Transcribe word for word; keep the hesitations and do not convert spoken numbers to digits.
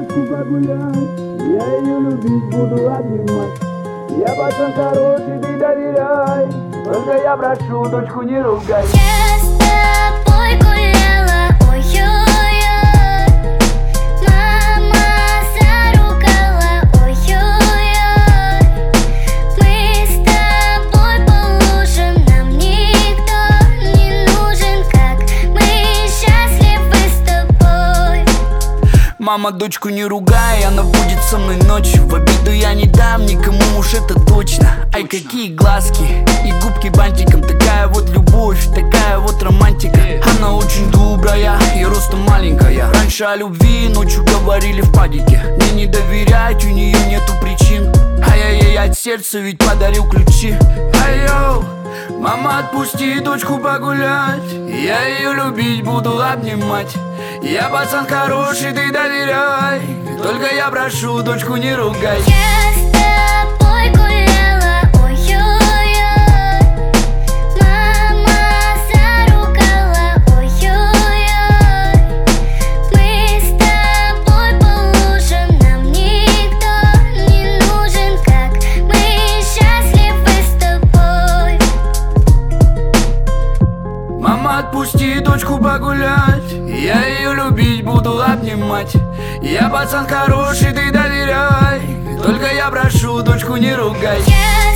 дочку погулять, я ее любить буду, обнимать. Я пацан хороший, ты доверяй, только я прошу, дочку не ругай. Я с тобой гуляла, ой-ой-ой, мама заругала, ой-ой-ой. Мы с тобой по лужам, нам никто не нужен, как мы счастливы с тобой. Мама, дочку не ругай, она будет со мной ночью. В обиду я не дам никому, уж это точно. Ай, какие глазки и губки бантиком. Такая вот любовь, такая вот романтика. Она очень добрая и ростом маленькая. Раньше о любви ночью говорили в падике. Мне не доверять, у нее нету причин. Ай-яй-яй, от сердца ведь подарил ключи. Ай-йоу, мама, отпусти дочку погулять, я ее любить буду, обнимать. Я пацан хороший, ты доверяй, только я прошу, дочку не ругай. Я с тобой гуляла, ой-ой-ой, мама заругала, ой-ой-ой. Мы с тобой по лужам, нам никто не нужен, как мы счастливы с тобой. Мама, отпусти дочку погулять, я ее любить буду, обнимать. Я пацан хороший, ты доверяй, только я прошу, дочку не ругай. Я